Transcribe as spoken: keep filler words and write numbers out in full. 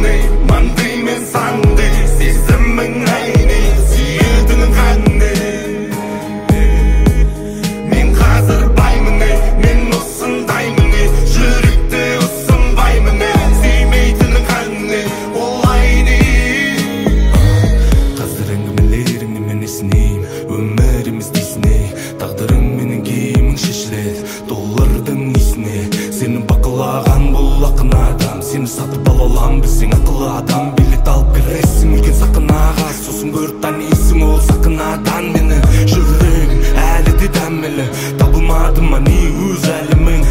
маңдай маңдай мен саңдай сезімің айни сүйетінің қандай мен қазір баймын мен осындаймын жүректе ұсынбаймын сүймейтінің қандай ол айни қазір әңгімелеріңді мен есінеймін өміріміз дейсіне тағдырың менің киімің шешіледі доллардың исіне сені бақылаған бұл ақын адам сені сатып ала алам білсең ақылы адам билет алып кіресің үлкен сахнаға сосын көріп танисың ол сахнадан мені жүрегім әлі де дәмелі табылмады ма не өз әлемің